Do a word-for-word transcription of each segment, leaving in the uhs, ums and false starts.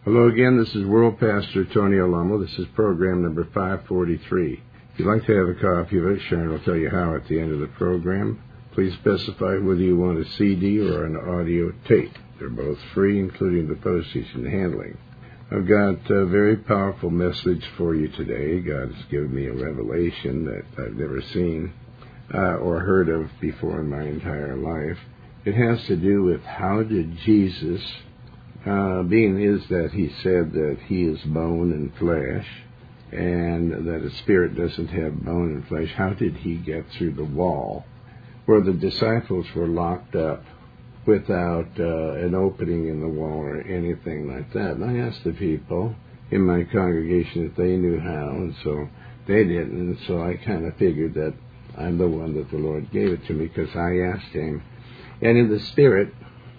Hello again, this is World Pastor Tony Alamo. This is program number five forty-three. If you'd like to have a copy of it, Sharon will tell you how at the end of the program. Please specify whether you want a C D or an audio tape. They're both free, including the postage and handling. I've got a very powerful message for you today. God has given me a revelation that I've never seen uh, or heard of before in my entire life. It has to do with how did Jesus... Uh, being is that he said that he is bone and flesh, and that a spirit doesn't have bone and flesh, how did he get through the wall where the disciples were locked up without uh, an opening in the wall or anything like that? And I asked the people in my congregation if they knew how, and so they didn't, and so I kind of figured that I'm the one that the Lord gave it to me because I asked him. And in the spirit,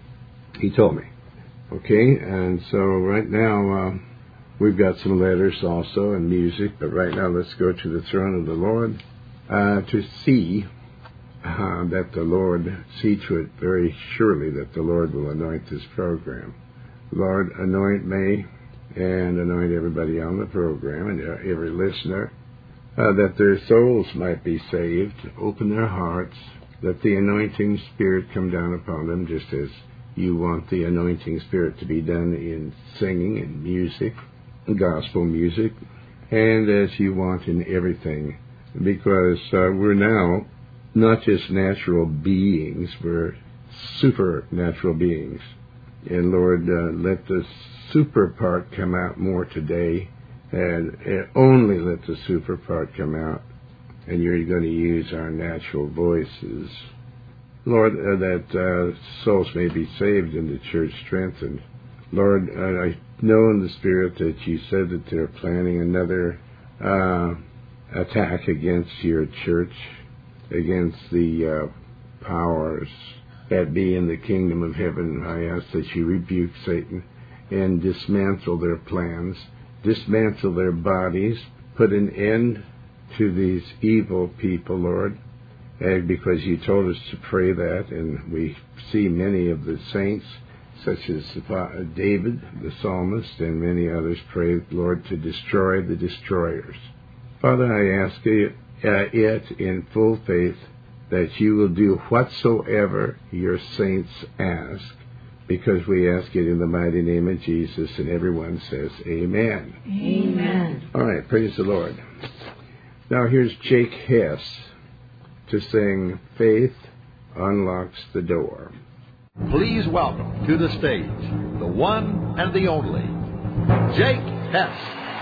he told me. Okay, and so right now uh, we've got some letters also and music, but right now let's go to the throne of the Lord uh, to see uh, that the Lord, see to it very surely that the Lord will anoint this program. Lord, anoint me and anoint everybody on the program and every listener, uh, that their souls might be saved, open their hearts, that the anointing spirit come down upon them just as you want the anointing spirit to be done in singing and music, gospel music, and as you want in everything. Because uh, we're now not just natural beings, we're supernatural beings. And Lord, uh, let the super part come out more today, and uh, only let the super part come out, and you're going to use our natural voices. Lord, uh, that uh, souls may be saved and the church strengthened. Lord, uh, I know in the Spirit that you said that they're planning another uh, attack against your church, against the uh, powers that be in the kingdom of heaven. I ask that you rebuke Satan and dismantle their plans, dismantle their bodies, put an end to these evil people, Lord. And because you told us to pray that, and we see many of the saints, such as David, the psalmist, and many others pray, Lord, to destroy the destroyers. Father, I ask it, uh, it in full faith that you will do whatsoever your saints ask, because we ask it in the mighty name of Jesus, and everyone says, Amen. Amen. All right, praise the Lord. Now here's Jake Hess to sing Faith Unlocks the Door. Please welcome to the stage the one and the only Jake Hess.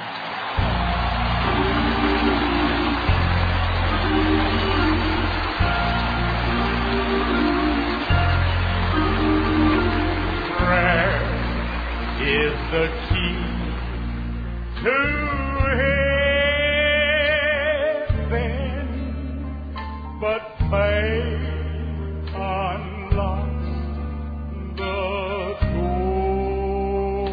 Prayer is the key to but faith unlocks the door.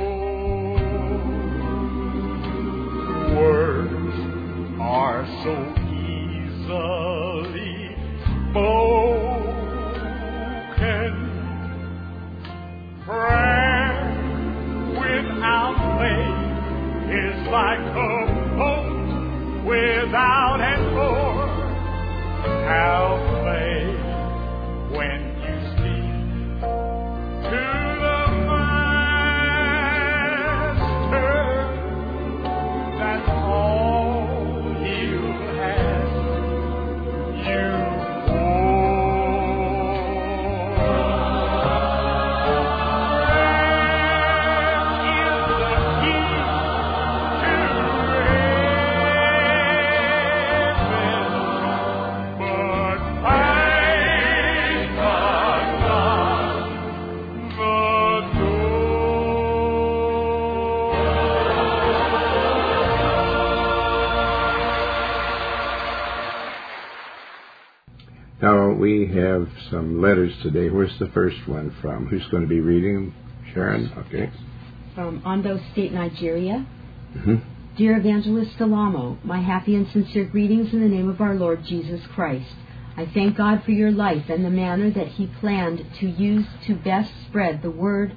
Words are so easily spoken. Prayer without faith is like a boat without an oar. Have faith when you speak to the Master. That's all you have. You Now, we have some letters today. Where's the first one from? Who's going to be reading them? Sharon? Okay. From Ondo State, Nigeria. Mm-hmm. Dear Evangelist Alamo, my happy and sincere greetings in the name of our Lord Jesus Christ. I thank God for your life and the manner that He planned to use to best spread the word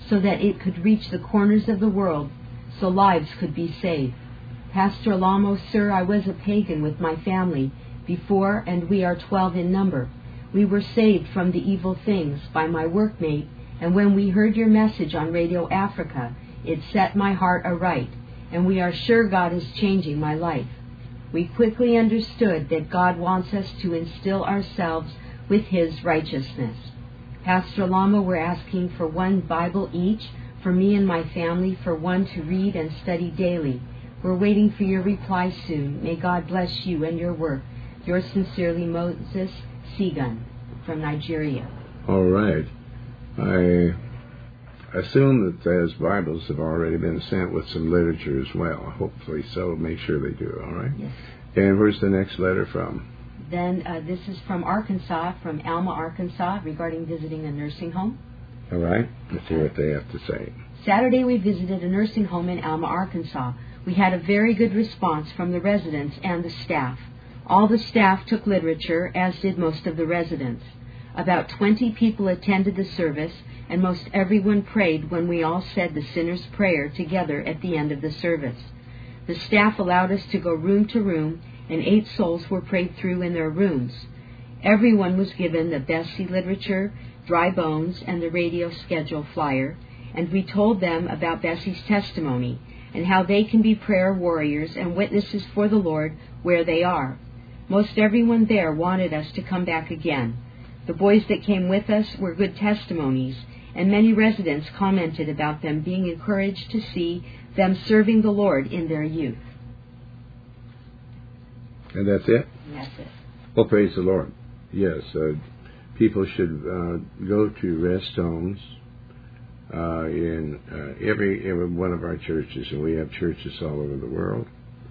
so that it could reach the corners of the world, so lives could be saved. Pastor Alamo, sir, I was a pagan with my family before, and we are twelve in number. We were saved from the evil things by my workmate, and when we heard your message on Radio Africa, it set my heart aright, and we are sure God is changing my life. We quickly understood that God wants us to instill ourselves with His righteousness. Pastor Alamo, we're asking for one Bible each, for me and my family, for one to read and study daily. We're waiting for your reply soon. May God bless you and your work. Yours sincerely, Moses Segun, from Nigeria. All right. I assume that those Bibles have already been sent with some literature as well. Hopefully so. Make sure they do, all right? Yes. And where's the next letter from? Then uh, this is from Arkansas, from Alma, Arkansas, regarding visiting a nursing home. All right. Let's see what they have to say. Saturday we visited a nursing home in Alma, Arkansas. We had a very good response from the residents and the staff. All the staff took literature, as did most of the residents. About twenty people attended the service, and most everyone prayed when we all said the sinner's prayer together at the end of the service. The staff allowed us to go room to room, and eight souls were prayed through in their rooms. Everyone was given the Bessie literature, Dry Bones, and the radio schedule flyer, and we told them about Bessie's testimony and how they can be prayer warriors and witnesses for the Lord where they are. Most everyone there wanted us to come back again. The boys that came with us were good testimonies, and many residents commented about them being encouraged to see them serving the Lord in their youth. And that's it? That's it. Well, praise the Lord. Yes, uh, people should uh, go to rest homes uh, in uh, every, every one of our churches, and we have churches all over the world.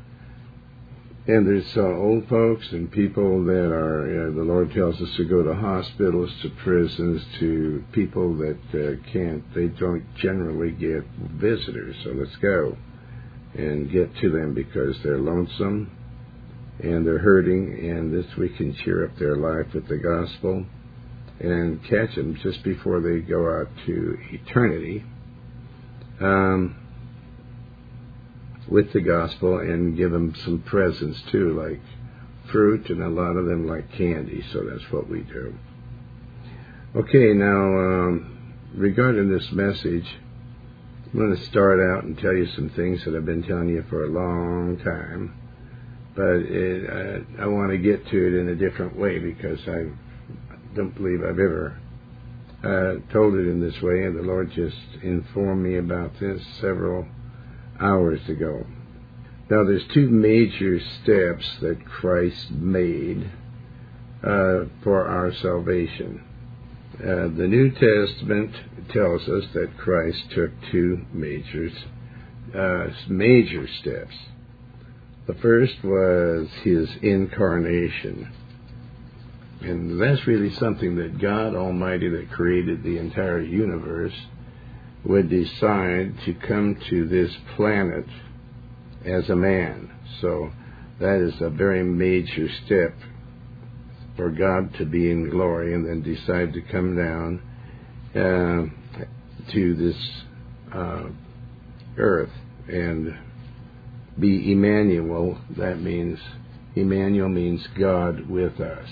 And there's uh, old folks and people that are, uh, the Lord tells us to go to hospitals, to prisons, to people that uh, can't, they don't generally get visitors. So let's go and get to them because they're lonesome and they're hurting, and this we can cheer up their life with the gospel and catch them just before they go out to eternity. Um... with the gospel, and give them some presents too, like fruit, and a lot of them like candy, so that's what we do. Okay, now um, regarding this message, I'm going to start out and tell you some things that I've been telling you for a long time, but it, uh, I want to get to it in a different way because I don't believe I've ever uh, told it in this way, and the Lord just informed me about this several hours ago. Now, there's two major steps that Christ made uh, for our salvation. Uh, the New Testament tells us that Christ took two major, uh, major steps. The first was His incarnation. And that's really something that God Almighty, that created the entire universe, would decide to come to this planet as a man. So that is a very major step for God to be in glory and then decide to come down uh, to this uh, earth and be Emmanuel. That means, Emmanuel means God with us.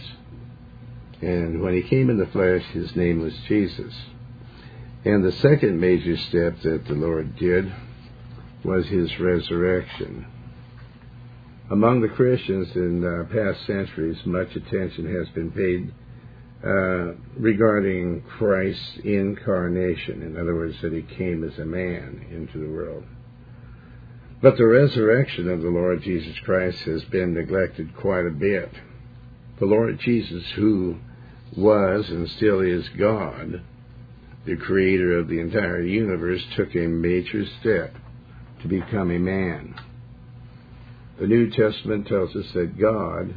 And when He came in the flesh, His name was Jesus. And the second major step that the Lord did was His resurrection. Among the Christians in uh, past centuries, much attention has been paid uh, regarding Christ's incarnation. In other words, that He came as a man into the world. But the resurrection of the Lord Jesus Christ has been neglected quite a bit. The Lord Jesus, who was and still is God, the creator of the entire universe, took a major step to become a man. The New Testament tells us that God,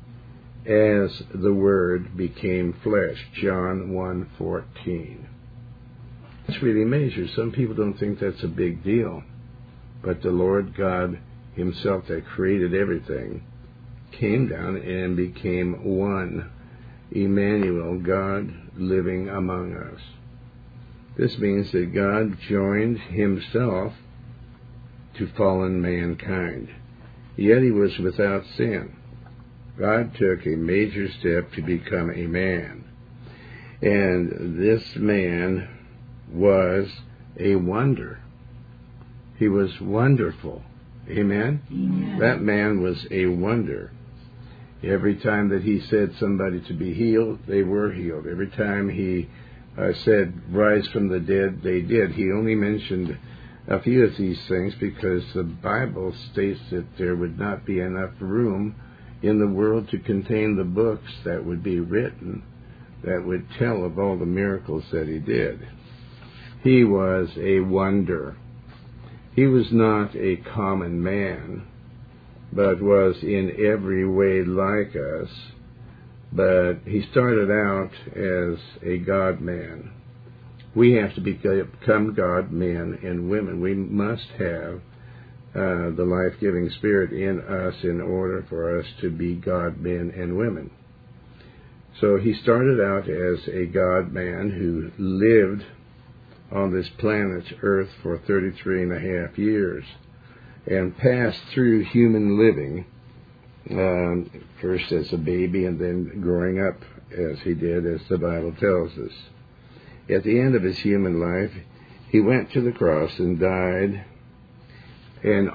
as the Word, became flesh. John one fourteen. That's really major. Some people don't think that's a big deal. But the Lord God Himself, that created everything, came down and became one. Emmanuel, God living among us. This means that God joined himself to fallen mankind, yet he was without sin. God took a major step to become a man, and this man was a wonder. He was wonderful. Amen? Amen. That man was a wonder. Every time that he said somebody to be healed, they were healed. Every time he uh, said rise from the dead, they did. He only mentioned a few of these things because the Bible states that there would not be enough room in the world to contain the books that would be written that would tell of all the miracles that he did. He was a wonder. He was not a common man, but was in every way like us. But he started out as a God-man. We have to become God-men and women. We must have uh, the life-giving Spirit in us in order for us to be God-men and women. So he started out as a God-man who lived on this planet Earth for thirty-three and a half years and passed through human living, um, first as a baby and then growing up as he did, as the Bible tells us. At the end of his human life, he went to the cross and died an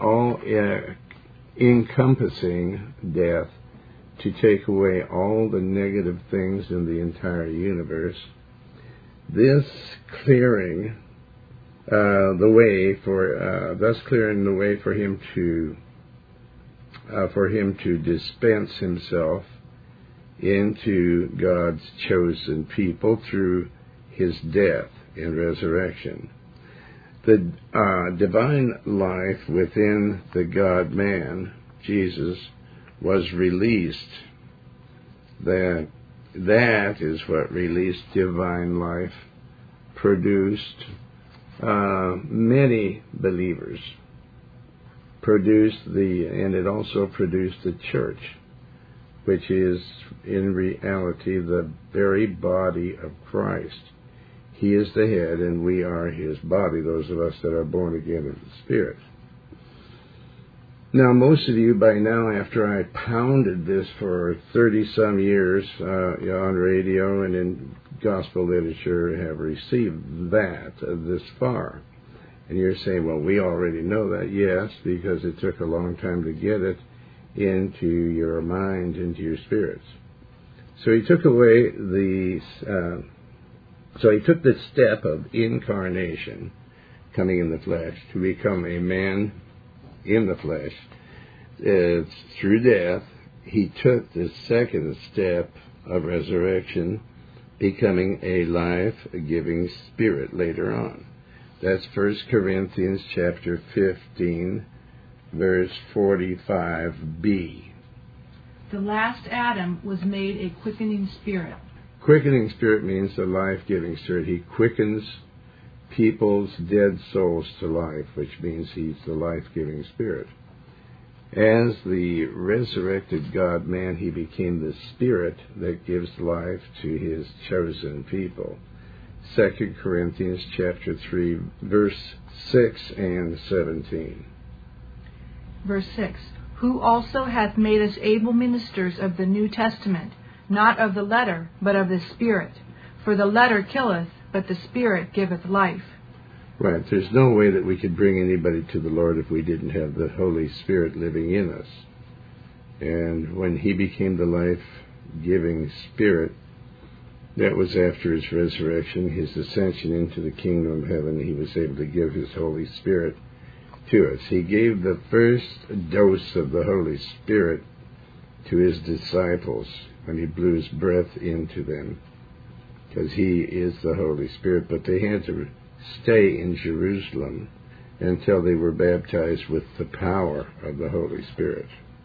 all-encompassing death to take away all the negative things in the entire universe. This clearing uh, the way for, uh, thus clearing the way for him to, uh, for him to dispense himself into God's chosen people through his death and resurrection. The uh, divine life within the God-man, Jesus, was released. That that is what released divine life, produced uh, many believers, produced the, and it also produced the church, which is in reality the very body of Christ. He is the head, and we are his body, those of us that are born again of the Spirit. Now, most of you by now, after I pounded this for thirty-some years uh, on radio and in gospel literature, have received that uh, this far. And you're saying, well, we already know that. Yes, because it took a long time to get it into your mind, into your spirits. So he took away the... Uh, So he took the step of incarnation, coming in the flesh, to become a man in the flesh. Uh, through death, he took the second step of resurrection, becoming a life-giving spirit later on. That's First Corinthians chapter fifteen, verse forty-five b. The last Adam was made a quickening spirit. Quickening spirit means the life-giving spirit. He quickens people's dead souls to life, which means he's the life-giving spirit. As the resurrected God-man, he became the spirit that gives life to his chosen people. Second Corinthians chapter three, verse six and seventeen. Verse six. Who also hath made us able ministers of the New Testament, not of the letter, but of the Spirit. For the letter killeth, but the Spirit giveth life. Right. There's no way that we could bring anybody to the Lord if we didn't have the Holy Spirit living in us. And when he became the life-giving Spirit, that was after his resurrection, his ascension into the kingdom of heaven. He was able to give his Holy Spirit to us. He gave the first dose of the Holy Spirit to his disciples when he blew his breath into them, because he is the Holy Spirit. But they had to stay in Jerusalem until they were baptized with the power of the Holy Spirit.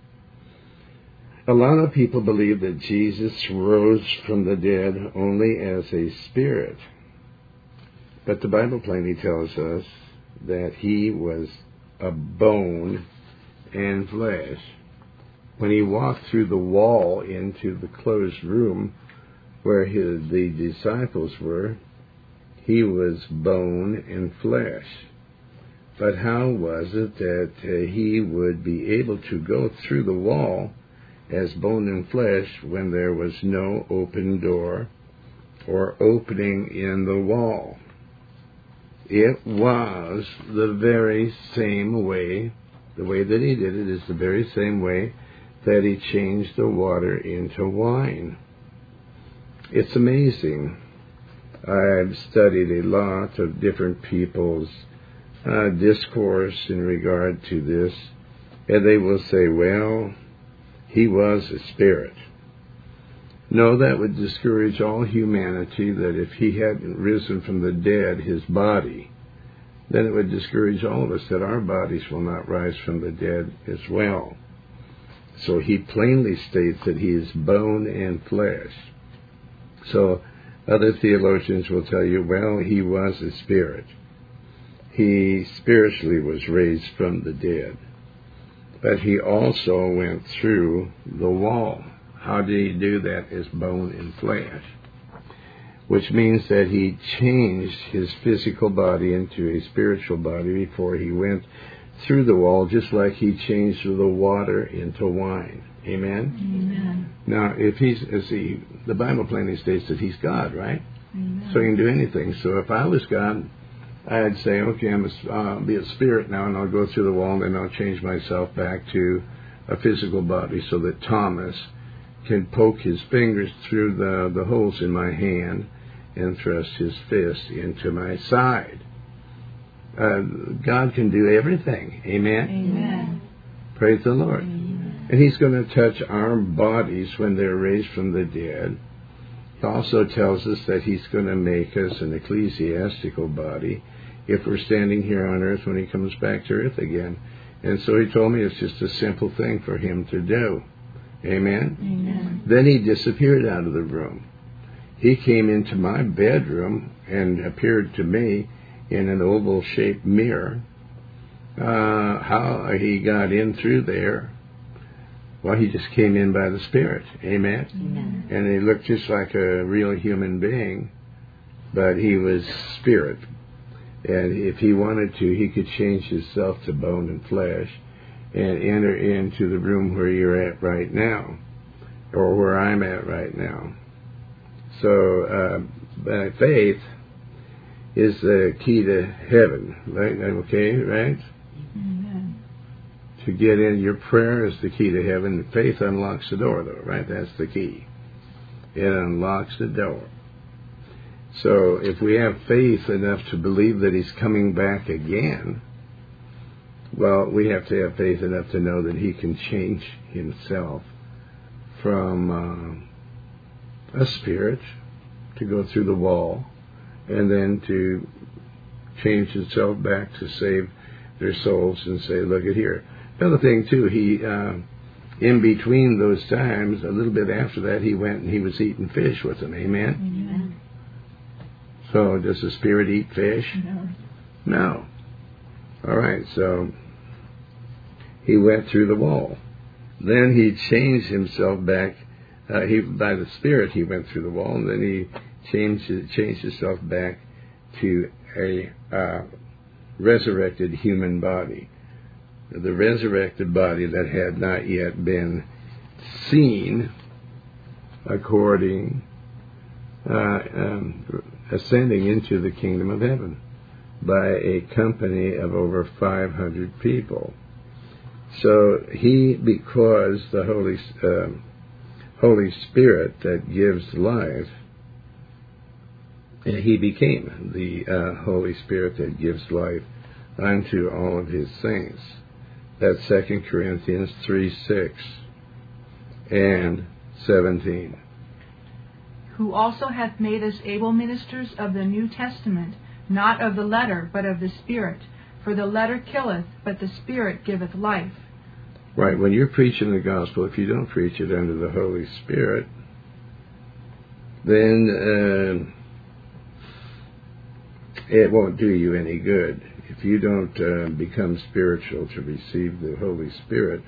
A lot of people believe that Jesus rose from the dead only as a spirit. But the Bible plainly tells us that he was a bone and flesh. When he walked through the wall into the closed room where his, the disciples were, he was bone and flesh. But how was it that uh, he would be able to go through the wall as bone and flesh when there was no open door or opening in the wall? It was the very same way, the way that he did it is the very same way that he changed the water into wine. It's amazing. I've studied a lot of different people's uh, discourse in regard to this, and they will say, well, he was a spirit. No, that would discourage all humanity, that if he hadn't risen from the dead, his body, then it would discourage all of us that our bodies will not rise from the dead as well. So he plainly states that he is bone and flesh. So other theologians will tell you, well, he was a spirit. He spiritually was raised from the dead. But he also went through the wall. How did he do that? As bone and flesh. Which means that he changed his physical body into a spiritual body before he went through the wall, just like he changed the water into wine. Amen? Amen. Now, if he's, see, the Bible plainly states that he's God, right? Amen. So he can do anything. So if I was God, I'd say, okay, I'm a, uh, be a spirit now, and I'll go through the wall, and I'll change myself back to a physical body so that Thomas can poke his fingers through the, the holes in my hand and thrust his fist into my side. Uh, God can do everything. Amen? Amen. Praise the Lord. Amen. And he's going to touch our bodies when they're raised from the dead. He also tells us that he's going to make us an ecclesiastical body if we're standing here on earth when he comes back to earth again. And so he told me it's just a simple thing for him to do. Amen? Amen. Then he disappeared out of the room. He came into my bedroom and appeared to me in an oval-shaped mirror. Uh, how he got in through there, well, he just came in by the Spirit. Amen? Amen. And he looked just like a real human being, but he was spirit. And if he wanted to, he could change himself to bone and flesh and enter into the room where you're at right now, or where I'm at right now. So, uh, by faith is the key to heaven, right? Okay, right? Amen. To get in, your prayer is the key to heaven. Faith unlocks the door, though, right? That's the key. It unlocks the door. So, if we have faith enough to believe that he's coming back again, well, we have to have faith enough to know that he can change himself from uh, a spirit to go through the wall and then to change himself back to save their souls and say, look at here. Another thing, too, he, uh, in between those times, a little bit after that, he went and he was eating fish with them. Amen? Amen. So, does the spirit eat fish? No. No. All right, so he went through the wall. Then he changed himself back. Uh, he by the Spirit he went through the wall, and then he changed changed himself back to a uh, resurrected human body, the resurrected body that had not yet been seen, according uh, um, ascending into the kingdom of heaven by a company of over five hundred people. So he, because the Holy uh, Holy Spirit that gives life, he became the uh, Holy Spirit that gives life unto all of his saints. That's Second Corinthians three six and seventeen. Who also hath made us able ministers of the New Testament, not of the letter, but of the Spirit. For the letter killeth, but the Spirit giveth life. Right, when you're preaching the gospel, if you don't preach it under the Holy Spirit, then uh, it won't do you any good. If you don't uh, become spiritual to receive the Holy Spirit,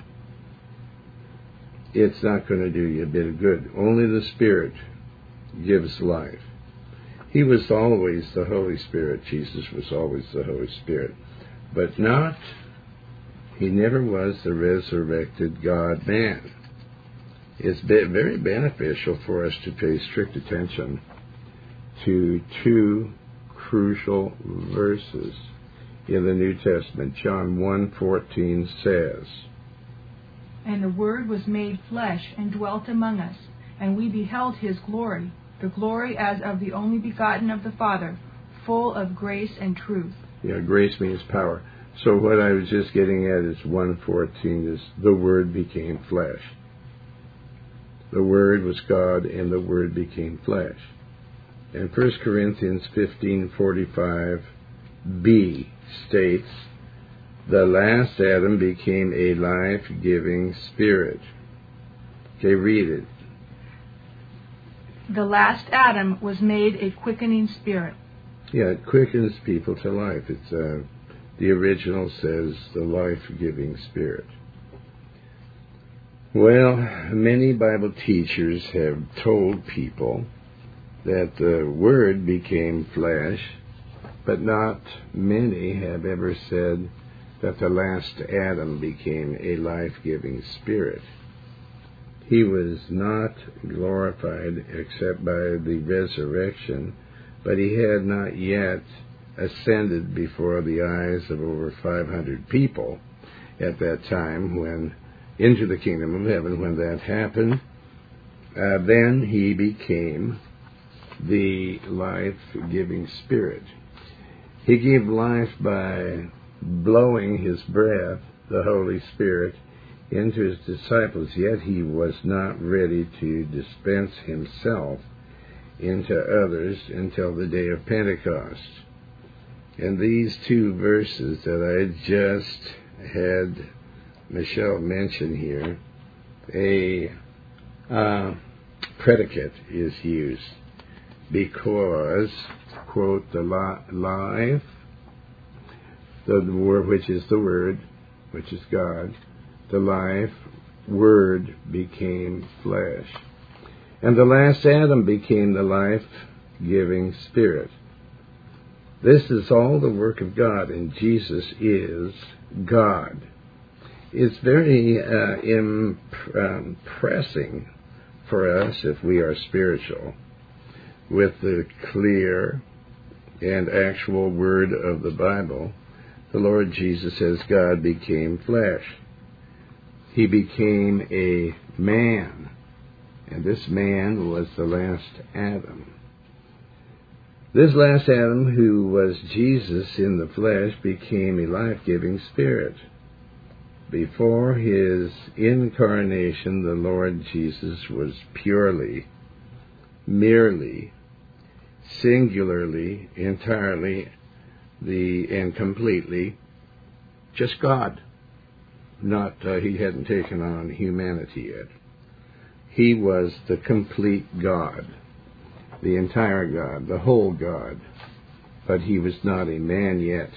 it's not going to do you a bit of good. Only the Spirit gives life. He was always the Holy Spirit. Jesus was always the Holy Spirit. But not, he never was the resurrected God-man. It's very beneficial for us to pay strict attention to two crucial verses in the New Testament. John one fourteen says, "And the Word was made flesh and dwelt among us, and we beheld his glory, the glory as of the only begotten of the Father, full of grace and truth." Yeah, grace means power. So what I was just getting at is one fourteen is the Word became flesh. The Word was God, and the Word became flesh. And First Corinthians fifteen forty-five b states, "The last Adam became a life-giving spirit." Okay, read it. The last Adam was made a quickening spirit. Yeah, it quickens people to life. It's uh, the original says the life-giving spirit. Well, many Bible teachers have told people that the Word became flesh, but not many have ever said that the last Adam became a life-giving spirit. He was not glorified except by the resurrection, but he had not yet ascended before the eyes of over five hundred people at that time when into the kingdom of heaven. When that happened, uh, then he became the life-giving spirit. He gave life by blowing his breath, the Holy Spirit, into his disciples, yet he was not ready to dispense himself into others until the day of Pentecost. And these two verses that I just had Michelle mention here, a uh, predicate is used because, quote, the life, the word which is the Word, which is God, the life Word became flesh. And the last Adam became the life-giving Spirit. This is all the work of God, and Jesus is God. It's very uh, impressing for us, if we are spiritual, with the clear and actual word of the Bible. The Lord Jesus says God became flesh. He became a man, and this man was the last Adam. This last Adam, who was Jesus in the flesh, became a life-giving spirit. Before his incarnation, the Lord Jesus was purely, merely, singularly, entirely, the and completely just God. Not uh, he hadn't taken on humanity yet. He was the complete God, the entire God, the whole God. But he was not a man yet.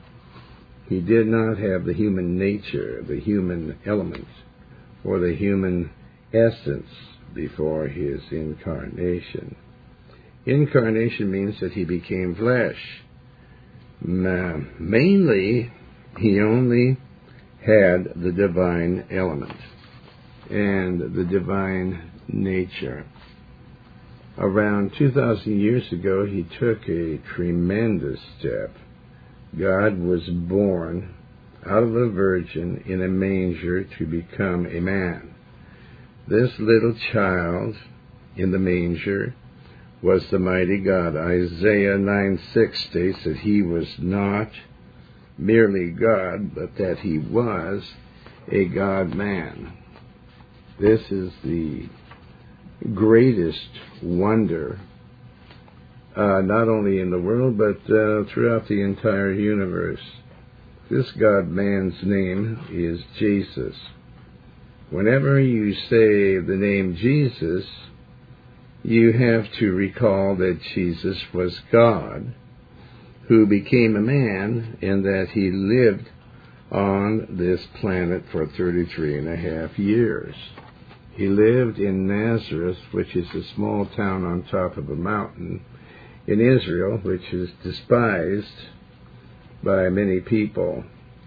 He did not have the human nature, the human element, or the human essence before his incarnation. Incarnation means that he became flesh. Mainly, he only had the divine element and the divine nature. Around two thousand years ago, he took a tremendous step. God was born out of a virgin in a manger to become a man. This little child in the manger was the mighty God. Isaiah nine six states that he was not merely God, but that he was a God-man. This is the greatest wonder, uh, not only in the world, but uh, throughout the entire universe. This God-man's name is Jesus. Whenever you say the name Jesus, you have to recall that Jesus was God, who became a man, and that he lived on this planet for thirty-three and a half years. He lived in Nazareth, which is a small town on top of a mountain, in Israel, which is despised by many people.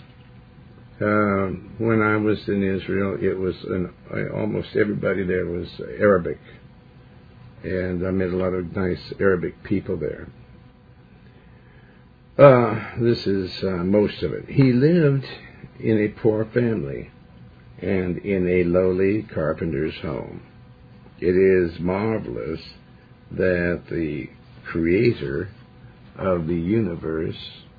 Um, when I was in Israel, it was an, I, almost everybody there was Arabic, and I met a lot of nice Arabic people there. Uh, this is uh, most of it. He lived in a poor family and in a lowly carpenter's home. It is marvelous that the Creator of the universe,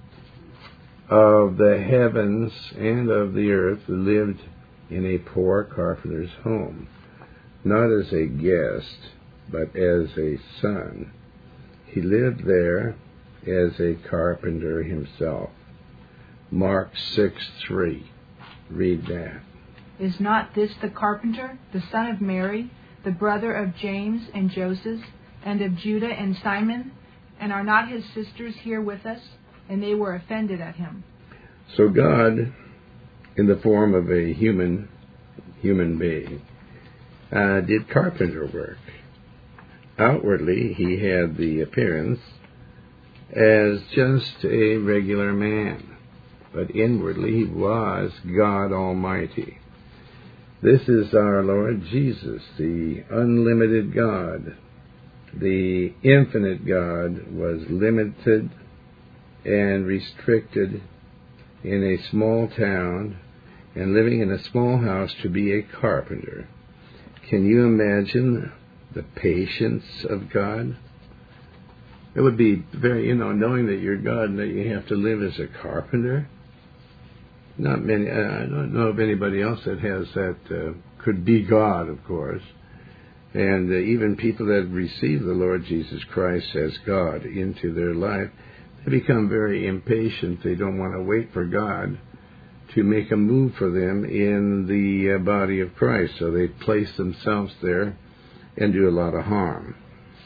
of the heavens and of the earth, lived in a poor carpenter's home, not as a guest, but as a son. He lived there as a carpenter himself. Mark six three. Read that. Is not this the carpenter, the son of Mary, the brother of James and Joseph, and of Judah and Simon? And are not his sisters here with us? And they were offended at him. So God, in the form of a human human being, uh, did carpenter work. Outwardly, he had the appearance as just a regular man, but inwardly he was God Almighty. This is our Lord Jesus, the unlimited God. The infinite God was limited and restricted in a small town and living in a small house to be a carpenter. Can you imagine the patience of God? It would be very, you know, knowing that you're God and that you have to live as a carpenter. Not many, I don't know of anybody else that has that, uh, could be God, of course. And uh, even people that receive the Lord Jesus Christ as God into their life, they become very impatient. They don't want to wait for God to make a move for them in the uh, body of Christ. So they place themselves there and do a lot of harm.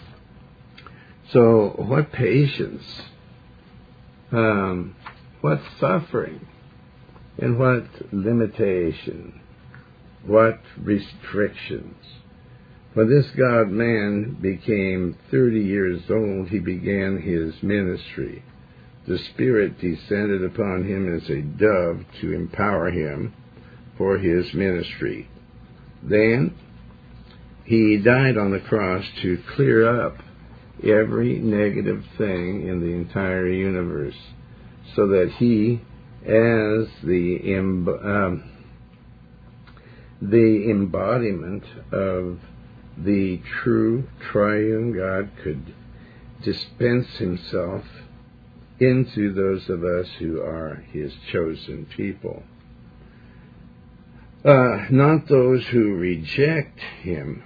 So what patience, um, what suffering, and what limitation, what restrictions. When this God-man became thirty years old, he began his ministry. The Spirit descended upon him as a dove to empower him for his ministry. Then he died on the cross to clear up every negative thing in the entire universe, so that he, as the um, the embodiment of the true triune God, could dispense himself into those of us who are his chosen people. Uh, not those who reject him,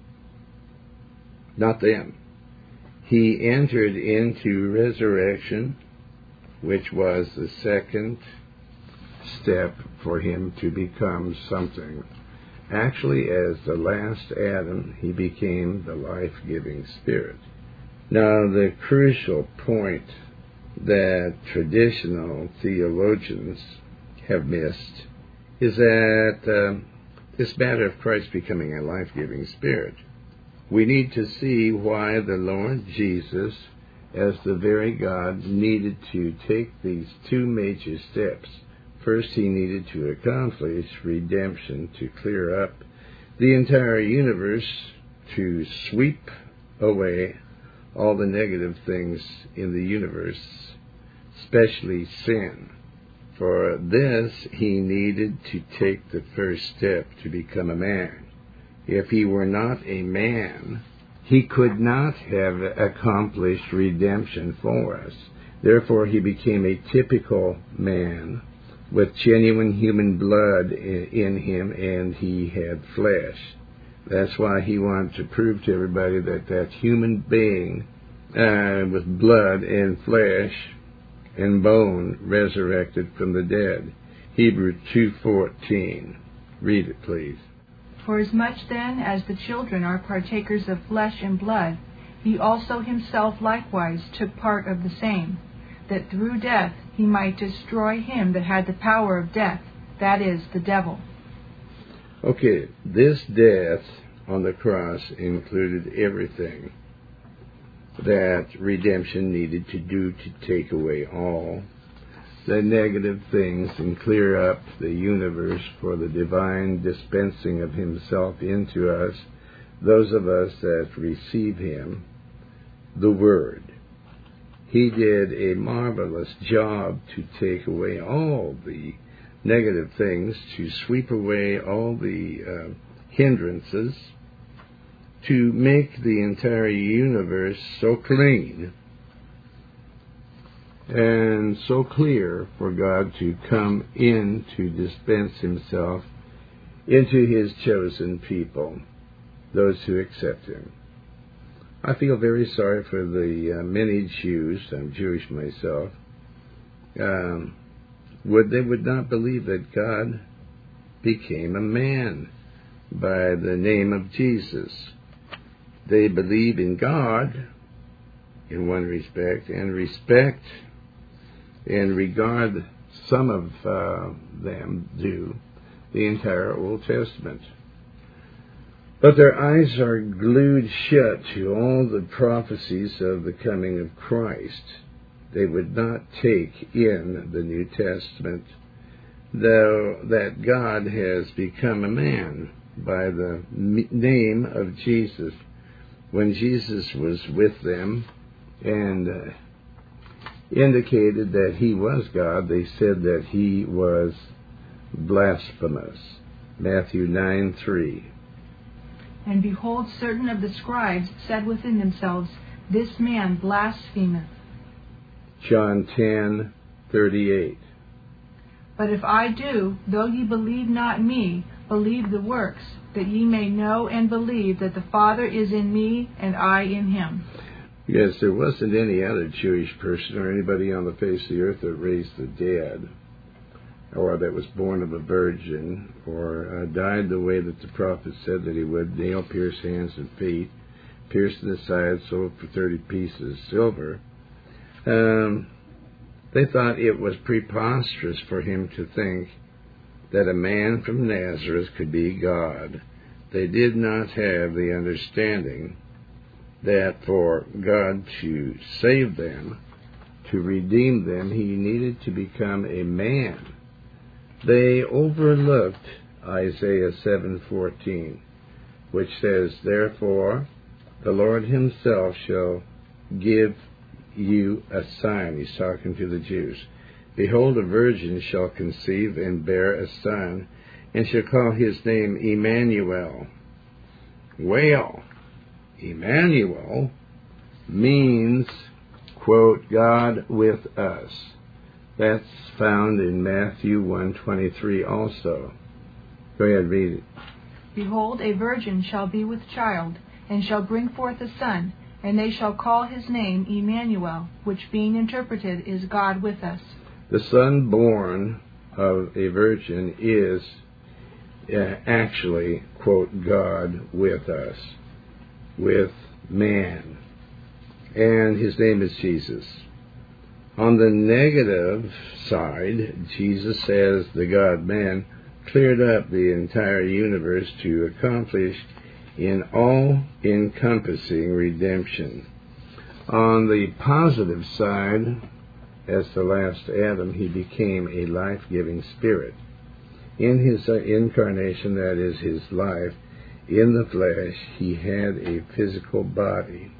not them. He entered into resurrection, which was the second step for him to become something. Actually, as the last Adam, he became the life-giving Spirit. Now, the crucial point that traditional theologians have missed is that uh, this matter of Christ becoming a life-giving Spirit. We need to see why the Lord Jesus, as the very God, needed to take these two major steps. First, he needed to accomplish redemption, to clear up the entire universe, to sweep away all the negative things in the universe, especially sin. For this, he needed to take the first step to become a man. If he were not a man, he could not have accomplished redemption for us. Therefore, he became a typical man with genuine human blood in him, and he had flesh. That's why he wanted to prove to everybody that that human being uh, with blood and flesh and bone resurrected from the dead. Hebrews two fourteen. Read it, please. For as much then as the children are partakers of flesh and blood, he also himself likewise took part of the same, that through death he might destroy him that had the power of death, that is, the devil. Okay, this death on the cross included everything. that redemption needed to do to take away all the negative things and clear up the universe for the divine dispensing of himself into us, those of us that receive him, the Word. He did a marvelous job to take away all the negative things, to sweep away all the uh, hindrances, to make the entire universe so clean and so clear for God to come in to dispense himself into his chosen people, those who accept him. I feel very sorry for the uh, many Jews, I'm Jewish myself, um, would they would not believe that God became a man by the name of Jesus. They believe in God in one respect, and respect and regard, some of uh, them do, the entire Old Testament. But their eyes are glued shut to all the prophecies of the coming of Christ. They would not take in the New Testament, though that God has become a man by the name of Jesus. When Jesus was with them and uh, indicated that he was God, they said that he was blasphemous. Matthew nine three. And behold, certain of the scribes said within themselves, This man blasphemeth. John ten thirty-eight. But if I do, though ye believe not me, believe the works, that ye may know and believe that the Father is in me and I in him. Yes, there wasn't any other Jewish person or anybody on the face of the earth that raised the dead, or that was born of a virgin, or uh, died the way that the prophet said that he would, nail-pierced hands and feet, pierced in the side, sold for thirty pieces of silver. Um, they thought it was preposterous for him to think that a man from Nazareth could be God. They did not have the understanding that for God to save them, to redeem them, he needed to become a man. They overlooked Isaiah seven fourteen, which says, Therefore the Lord himself shall give you a sign. He's talking to the Jews. Behold, a virgin shall conceive and bear a son, and shall call his name Emmanuel. Well, Emmanuel means, quote, God with us. That's found in Matthew one twenty-three also. Go ahead, read it. Behold, a virgin shall be with child, and shall bring forth a son, and they shall call his name Emmanuel, which being interpreted is God with us. The son born of a virgin is uh, actually, quote, God with us, with man. And his name is Jesus. On the negative side, Jesus, as the God-man, cleared up the entire universe to accomplish in all-encompassing redemption. On the positive side, as the last Adam, he became a life-giving spirit. In his incarnation, that is his life, in the flesh, he had a physical body,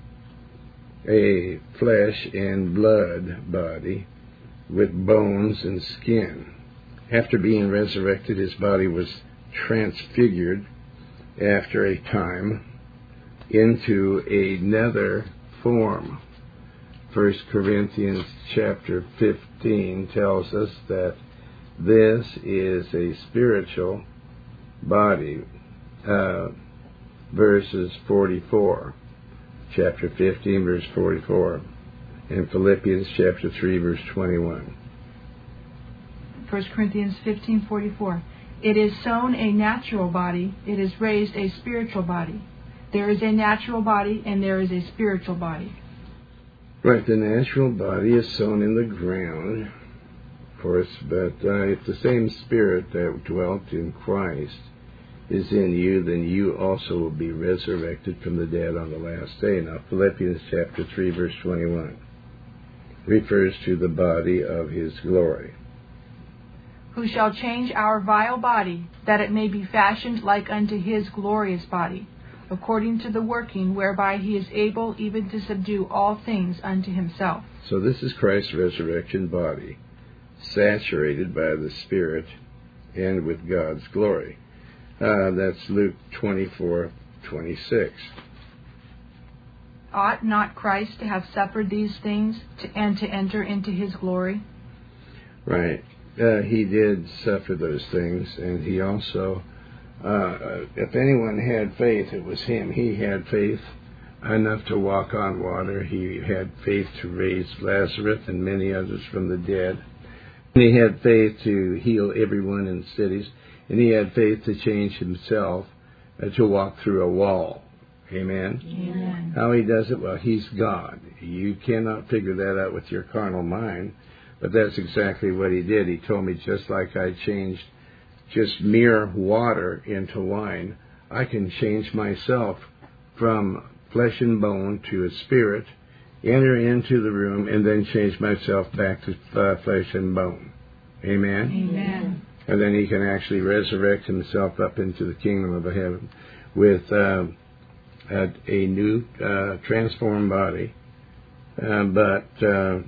a flesh and blood body with bones and skin. After being resurrected, his body was transfigured after a time into another form. First Corinthians chapter fifteen tells us that this is a spiritual body. Uh, verses forty-four. Chapter fifteen, verse forty-four. And Philippians chapter three, verse twenty-one. First Corinthians fifteen forty-four. It is sown a natural body, it is raised a spiritual body. There is a natural body and there is a spiritual body. Right, the natural body is sown in the ground, of course, but uh, it's the same spirit that dwelt in Christ. is in you, then you also will be resurrected from the dead on the last day. Now, Philippians chapter three, verse twenty-one refers to the body of his glory. Who shall change our vile body, that it may be fashioned like unto his glorious body, according to the working whereby he is able even to subdue all things unto himself. So this is Christ's resurrection body, saturated by the Spirit and with God's glory. Uh, that's Luke twenty-four twenty-six. Ought not Christ to have suffered these things to, and to enter into his glory? Right. Uh, he did suffer those things, and he also, uh, if anyone had faith, it was him. He had faith enough to walk on water. He had faith to raise Lazarus and many others from the dead. And he had faith to heal everyone in cities. And he had faith to change himself, uh, to walk through a wall. Amen? Amen. How he does it? Well, he's God. You cannot figure that out with your carnal mind. But that's exactly what he did. He told me, just like I changed just mere water into wine, I can change myself from flesh and bone to a spirit, enter into the room, and then change myself back to uh, flesh and bone. Amen? Amen. And then he can actually resurrect himself up into the kingdom of heaven with uh, a, a new uh, transformed body. Uh, but... Uh,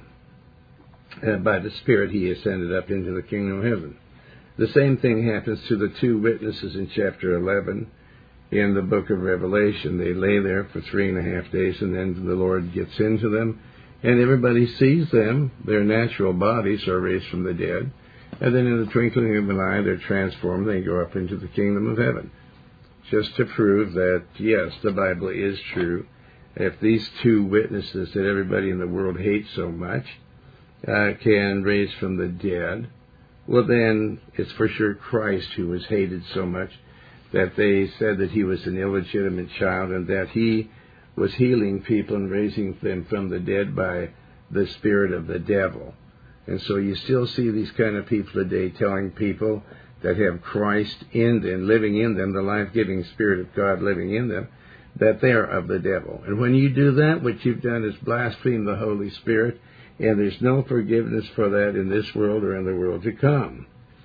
Uh, by the Spirit, he ascended up into the kingdom of heaven. The same thing happens to the two witnesses in chapter eleven in the book of Revelation. They lay there for three and a half days, and then the Lord gets into them, and everybody sees them. Their natural bodies are raised from the dead, and then in the twinkling of an eye, they're transformed. They go up into the kingdom of heaven. Just to prove that, yes, the Bible is true. If these two witnesses that everybody in the world hates so much Uh, can raise from the dead, well then it's for sure Christ who was hated so much that they said that he was an illegitimate child and that he was healing people and raising them from the dead by the spirit of the devil. And so you still see these kind of people today telling people that have Christ in them, living in them, the life-giving Spirit of God living in them, that they are of the devil. And when you do that, what you've done is blaspheme the Holy Spirit, and there's no forgiveness for that in this world or in the world to come.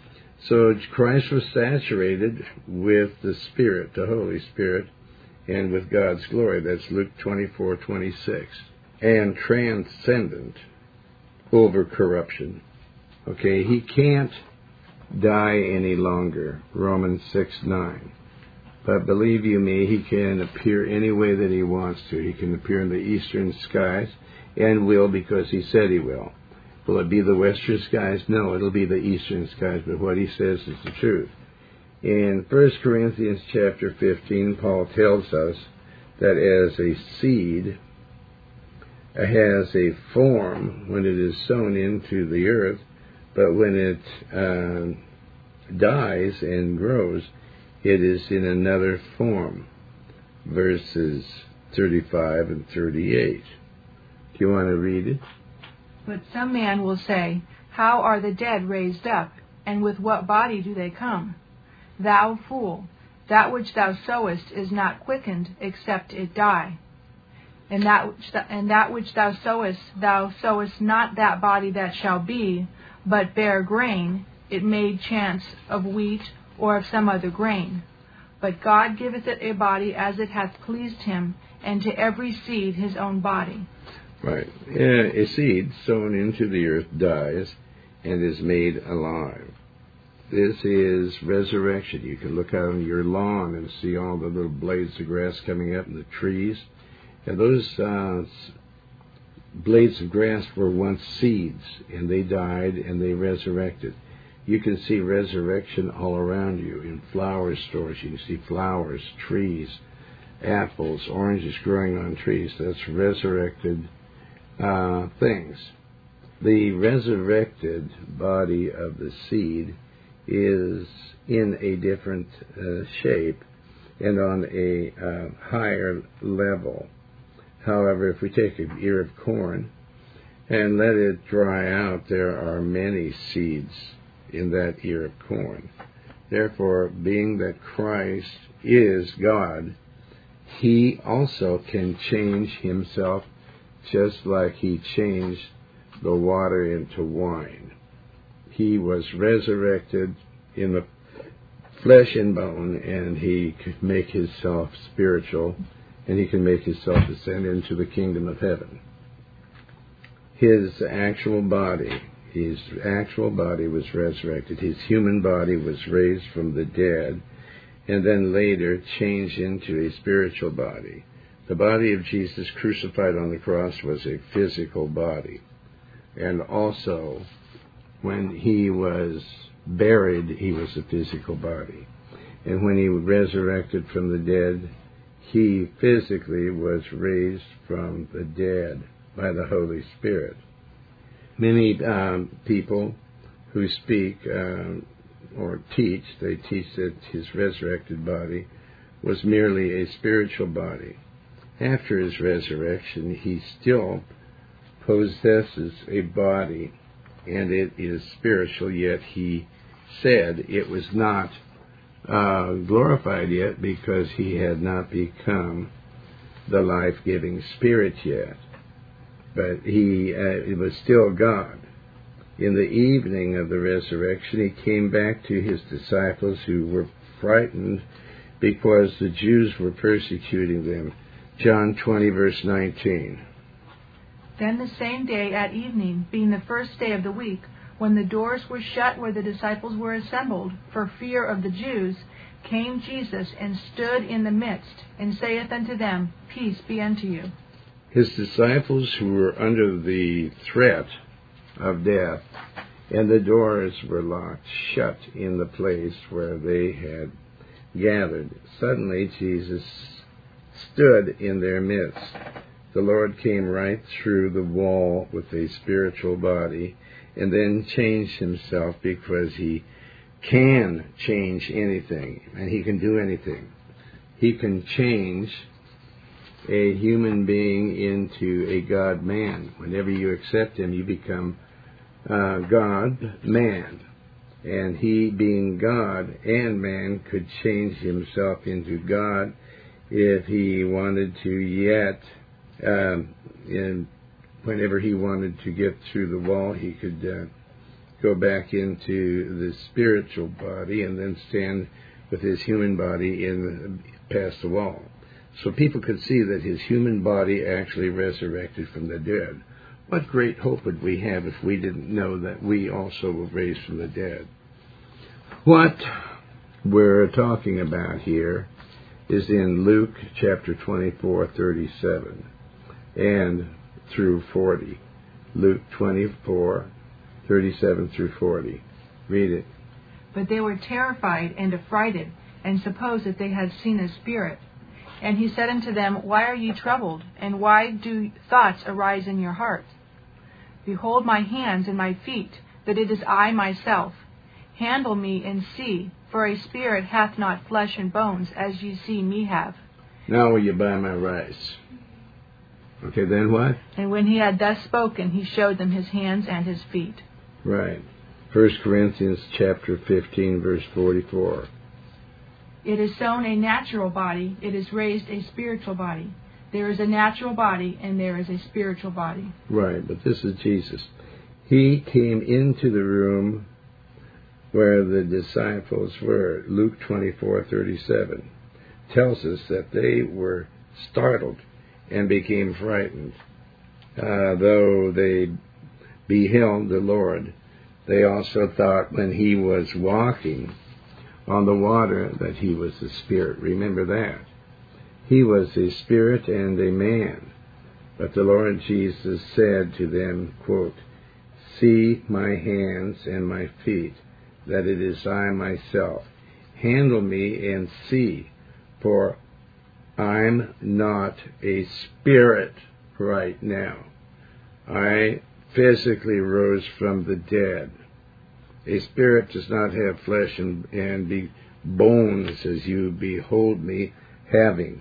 So Christ was saturated with the Spirit, the Holy Spirit, and with God's glory. That's Luke twenty-four twenty-six. And transcendent over corruption. Okay, he can't die any longer. Romans six nine. But believe you me, he can appear any way that he wants to. He can appear in the eastern skies, and will, because he said he will. Will it be the western skies? No, it'll be the eastern skies, but what he says is the truth. In First Corinthians chapter fifteen, Paul tells us that as a seed has a form when it is sown into the earth, but when it uh, dies and grows, it is in another form. Verses thirty-five and thirty-eight. Do you want to read it? But some man will say, how are the dead raised up, and with what body do they come? Thou fool, that which thou sowest is not quickened, except it die. And that which th- and that which thou sowest, thou sowest not that body that shall be, but bare grain, it may chance of wheat or of some other grain. But God giveth it a body as it hath pleased him, and to every seed his own body. Right. A seed sown into the earth dies and is made alive. This is resurrection. You can look out on your lawn and see all the little blades of grass coming up in the trees. And those uh, blades of grass were once seeds, and they died and they resurrected. You can see resurrection all around you in flower stores. You can see flowers, trees, apples, oranges growing on trees. That's resurrected uh, things. The resurrected body of the seed is in a different uh, shape and on a uh, higher level. However, if we take an ear of corn and let it dry out, there are many seeds in that ear of corn. Therefore, being that Christ is God, he also can change himself just like he changed the water into wine. He was resurrected in the flesh and bone, and he could make himself spiritual, and he can make himself ascend into the kingdom of heaven. His actual body, his actual body was resurrected. His human body was raised from the dead, and then later changed into a spiritual body. The body of Jesus crucified on the cross was a physical body. And also, when he was buried, he was a physical body. And when he resurrected from the dead, he physically was raised from the dead by the Holy Spirit. Many um, people who speak um, or teach, they teach that his resurrected body was merely a spiritual body. After his resurrection, he still possesses a body, and it is spiritual, yet he said it was not uh, glorified yet because he had not become the life-giving spirit yet. But he uh, it was still God. In the evening of the resurrection, he came back to his disciples who were frightened because the Jews were persecuting them. John twenty, verse nineteen. Then the same day at evening, being the first day of the week, when the doors were shut where the disciples were assembled, for fear of the Jews, came Jesus and stood in the midst, and saith unto them, Peace be unto you. His disciples, who were under the threat of death, and the doors were locked shut in the place where they had gathered, suddenly Jesus stood in their midst. The Lord came right through the wall with a spiritual body, and then changed himself because he can change anything, and he can do anything. He can change a human being into a God-man. Whenever you accept him, you become uh, God-man. And he, being God and man, could change himself into God if he wanted to, yet um, in, whenever he wanted to get through the wall, he could uh, go back into the spiritual body and then stand with his human body in past the wall. So people could see that his human body actually resurrected from the dead. What great hope would we have if we didn't know that we also were raised from the dead? What we're talking about here is in Luke chapter twenty-four, thirty-seven and through forty. Luke twenty-four, thirty-seven through forty. Read it. But they were terrified and affrighted, and supposed that they had seen a spirit. And he said unto them, Why are ye troubled, and why do thoughts arise in your hearts? Behold my hands and my feet, that it is I myself. Handle me and see, for a spirit hath not flesh and bones, as ye see me have. Now will you buy my rice? Okay, then what? And when he had thus spoken, he showed them his hands and his feet. Right. First Corinthians chapter fifteen, verse forty-four. It is sown a natural body, it is raised a spiritual body. There is a natural body, and there is a spiritual body. Right, but this is Jesus. He came into the room where the disciples were. Luke twenty-four, thirty-seven tells us that they were startled and became frightened. Uh, though they beheld the Lord, they also thought when he was walking on the water that he was a spirit. Remember that. He was a spirit and a man. But the Lord Jesus said to them, quote, See my hands and my feet, that it is I myself. Handle me and see, for I'm not a spirit right now. I physically rose from the dead. A spirit does not have flesh and, and be bones as you behold me having.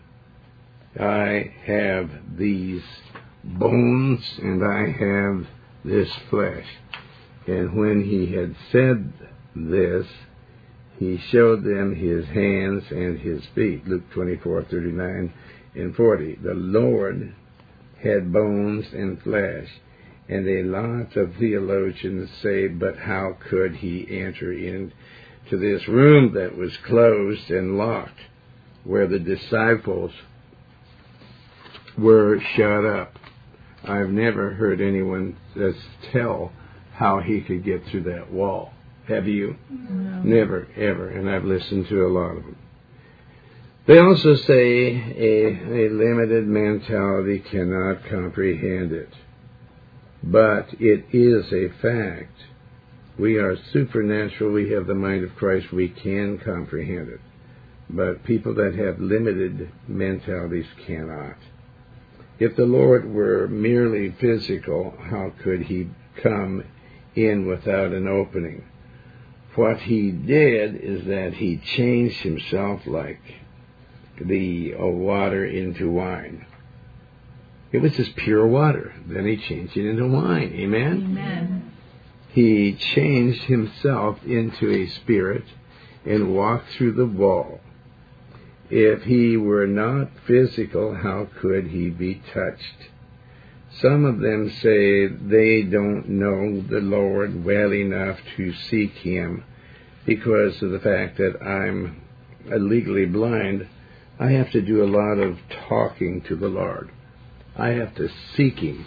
I have these bones and I have this flesh. And when he had said this, He showed them his hands and his feet. Luke twenty-four, thirty-nine and forty. The Lord had bones and flesh. And a lot of theologians say, but how could he enter into this room that was closed and locked, where the disciples were shut up? I've never heard anyone just tell how he could get through that wall. Have you? No. Never, ever. And I've listened to a lot of them. They also say a, a limited mentality cannot comprehend it. But it is a fact. We are supernatural. We have the mind of Christ. We can comprehend it. But people that have limited mentalities cannot. If the Lord were merely physical, how could he come in without an opening? What he did is that he changed himself like the uh, water into wine. It was just pure water. Then he changed it into wine. Amen? Amen. He changed himself into a spirit and walked through the wall. If he were not physical, how could he be touched? Some of them say they don't know the Lord well enough to seek him because of the fact that I'm legally blind. I have to do a lot of talking to the Lord. I have to seek him.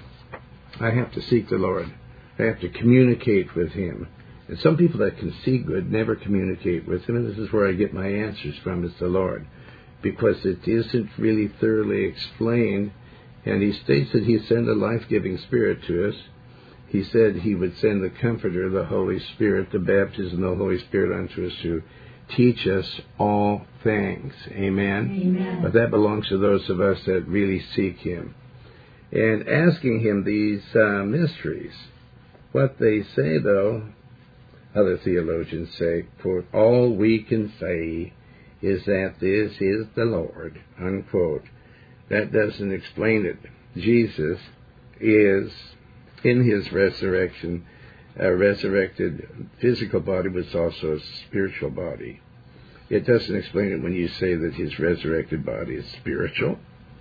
I have to seek the Lord. I have to communicate with him. And some people that can see good never communicate with him, and this is where I get my answers from, is the Lord. Because it isn't really thoroughly explained. And he states that he sent a life-giving Spirit to us. He said he would send the Comforter, the Holy Spirit, the baptism of the Holy Spirit unto us to teach us all things. Amen? Amen. But that belongs to those of us that really seek him. And asking him these uh, mysteries. What they say, though, other theologians say, quote, all we can say is that this is the Lord, unquote. That doesn't explain it. Jesus is, in his resurrection, a resurrected physical body, but it's also a spiritual body. It doesn't explain it when you say that his resurrected body is spiritual.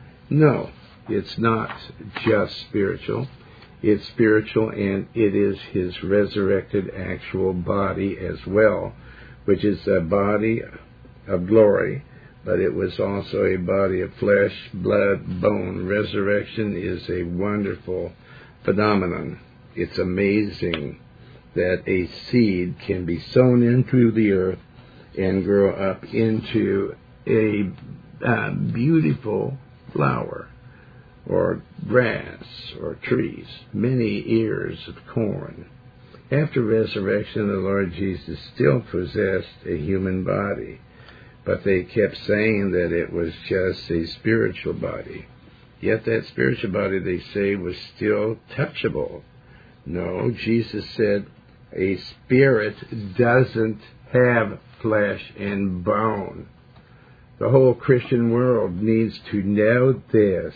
No, it's not just spiritual. It's spiritual, and it is his resurrected actual body as well, which is a body of glory, but it was also a body of flesh, blood, bone. Resurrection is a wonderful phenomenon. It's amazing that a seed can be sown into the earth and grow up into a uh, beautiful flower or grass or trees, many ears of corn. After resurrection, the Lord Jesus still possessed a human body, but they kept saying that it was just a spiritual body. Yet that spiritual body, they say, was still touchable. No, Jesus said a spirit doesn't have flesh and bone. The whole Christian world needs to know this.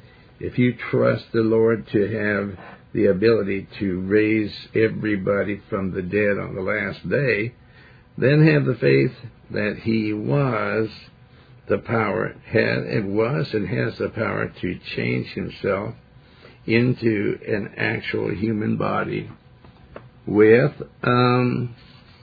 If you trust the Lord to have the ability to raise everybody from the dead on the last day, then have the faith that he was the power, had and was and has the power to change himself into an actual human body with um,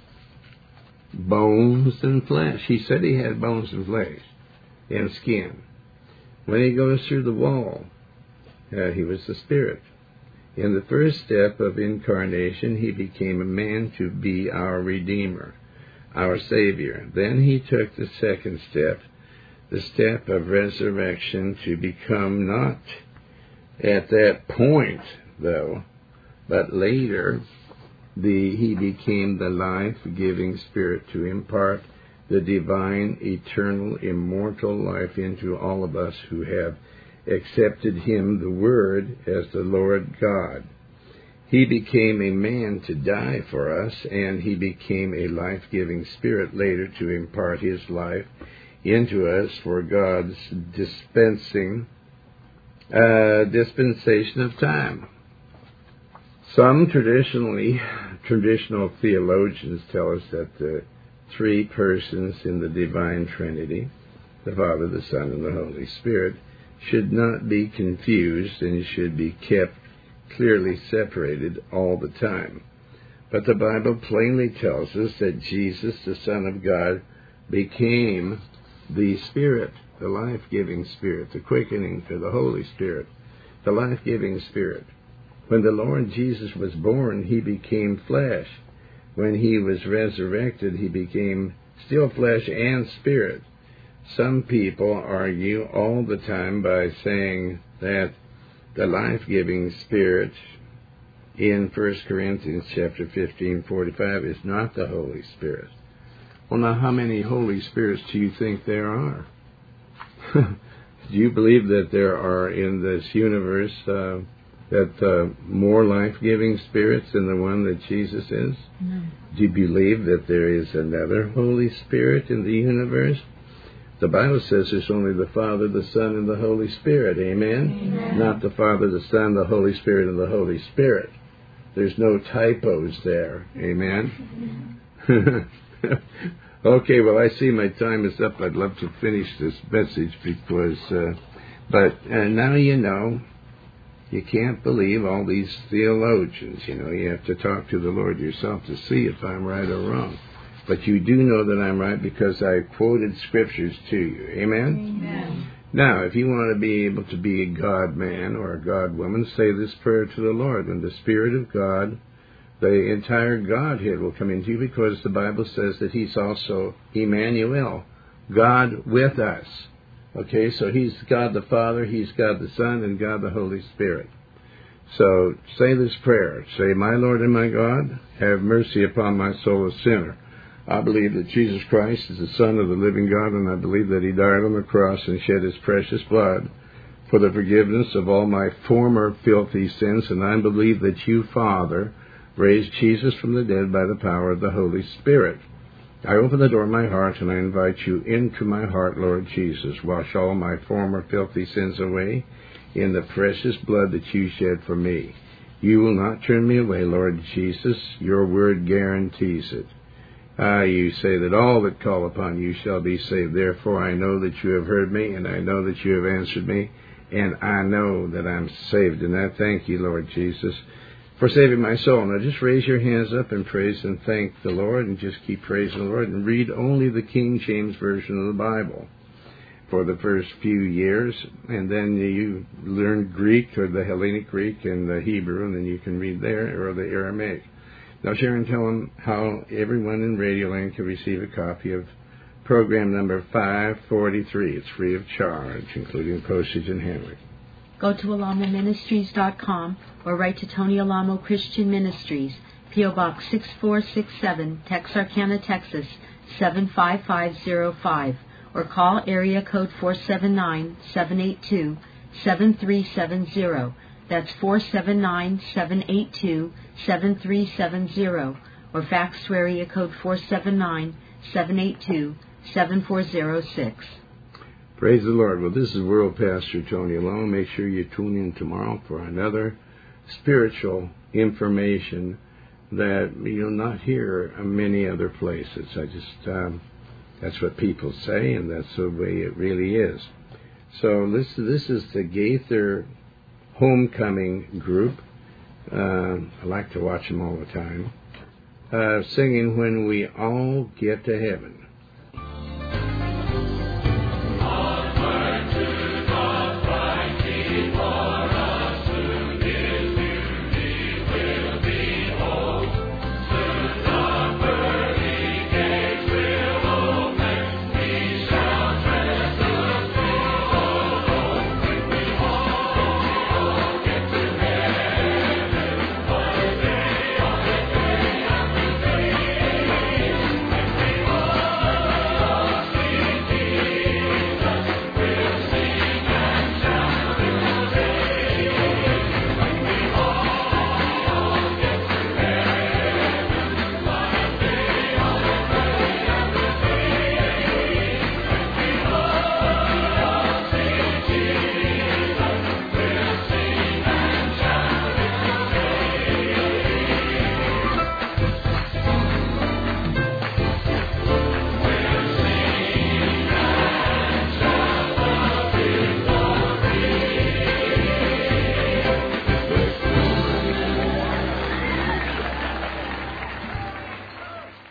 bones and flesh. He said he had bones and flesh and skin. When he goes through the wall, uh, he was the Spirit. In the first step of incarnation, he became a man to be our Redeemer, our Savior. Then he took the second step, the step of resurrection, to become not at that point, though, but later, the, he became the life-giving Spirit to impart the divine, eternal, immortal life into all of us who have accepted him, the Word, as the Lord God. He became a man to die for us, and he became a life-giving Spirit later to impart his life into us for God's dispensing uh, dispensation of time. Some traditionally, traditional theologians tell us that the three persons in the divine Trinity, the Father, the Son, and the Holy Spirit, should not be confused and should be kept clearly separated all the time. But the Bible plainly tells us that Jesus, the Son of God, became the Spirit, the life-giving Spirit, the quickening to the Holy Spirit, the life-giving Spirit. When the Lord Jesus was born, he became flesh. When he was resurrected, he became still flesh and spirit. Some people argue all the time by saying that the life-giving Spirit in First Corinthians chapter fifteen, forty-five is not the Holy Spirit. Well, now, how many Holy Spirits do you think there are? Do you believe that there are in this universe uh, that uh, more life-giving spirits than the one that Jesus is? No. Do you believe that there is another Holy Spirit in the universe? The Bible says there's only the Father, the Son, and the Holy Spirit. Amen? Amen. Not the Father, the Son, the Holy Spirit, and the Holy Spirit. There's no typos there. Amen? Okay, well, I see my time is up. I'd love to finish this message because, uh, but uh, now you know, you can't believe all these theologians. You know, you have to talk to the Lord yourself to see if I'm right or wrong. But you do know that I'm right because I quoted scriptures to you. Amen? Amen. Now, if you want to be able to be a God man or a God woman, say this prayer to the Lord. And the Spirit of God, the entire Godhead will come into you because the Bible says that he's also Emmanuel, God with us. Okay, so he's God the Father, he's God the Son, and God the Holy Spirit. So say this prayer. Say, my Lord and my God, have mercy upon my soul, a sinner. I believe that Jesus Christ is the Son of the living God, and I believe that he died on the cross and shed his precious blood for the forgiveness of all my former filthy sins, and I believe that you, Father, raised Jesus from the dead by the power of the Holy Spirit. I open the door of my heart, and I invite you into my heart, Lord Jesus. Wash all my former filthy sins away in the precious blood that you shed for me. You will not turn me away, Lord Jesus. Your word guarantees it. Ah, you say that all that call upon you shall be saved. Therefore, I know that you have heard me, and I know that you have answered me, and I know that I'm saved. And I thank you, Lord Jesus, for saving my soul. Now, just raise your hands up and praise and thank the Lord, and just keep praising the Lord, and read only the King James Version of the Bible for the first few years, and then you learn Greek, or the Hellenic Greek, and the Hebrew, and then you can read there, or the Aramaic. Now, Sharon, tell them how everyone in Radioland can receive a copy of program number five forty-three. It's free of charge, including postage and handling. Go to alamo ministries dot com or write to Tony Alamo Christian Ministries, P O Box six four six seven, Texarkana, Texas seven five five zero five, or call area code four seven nine, seven eight two, seven three seven zero. That's four seven nine, seven eight two, seven three seven zero, or fax to area code four seven nine, seven eight two, seven four zero six. Praise the Lord. Well, this is World Pastor Tony Alamo. Make sure you tune in tomorrow for another spiritual information that you'll not hear in many other places. I just, um, that's what people say, and that's the way it really is. So this, this is the Gaither Homecoming group. Uh, I like to watch them all the time. Uh, singing When We All Get to Heaven.